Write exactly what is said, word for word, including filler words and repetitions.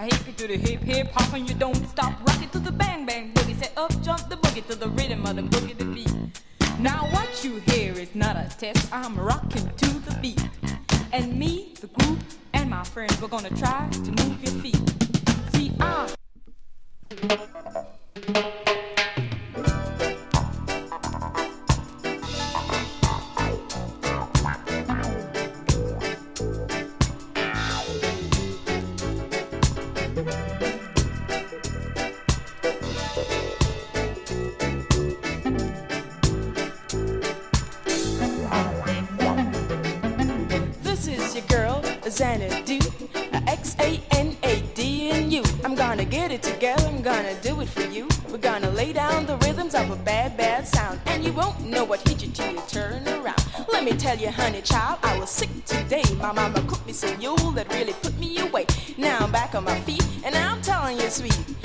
A hippie to the hip hip hop and you don't stop. Rock it to the bang bang boogie. Say up jump the boogie to the rhythm of the boogie the beat. Now what you hear is not a test. I'm rocking to the beat. And me, the group, and my friends, we're gonna try to move your feet. See, I Xanadu, X A N A D and U. I'm gonna get it together, I'm gonna do it for you. We're gonna lay down the rhythms of a bad, bad sound. And you won't know what hit you till you turn around. Let me tell you, honey child, I was sick today. My mama cooked me some mule that really put me away. Now I'm back on my feet, and I'm telling you, sweet,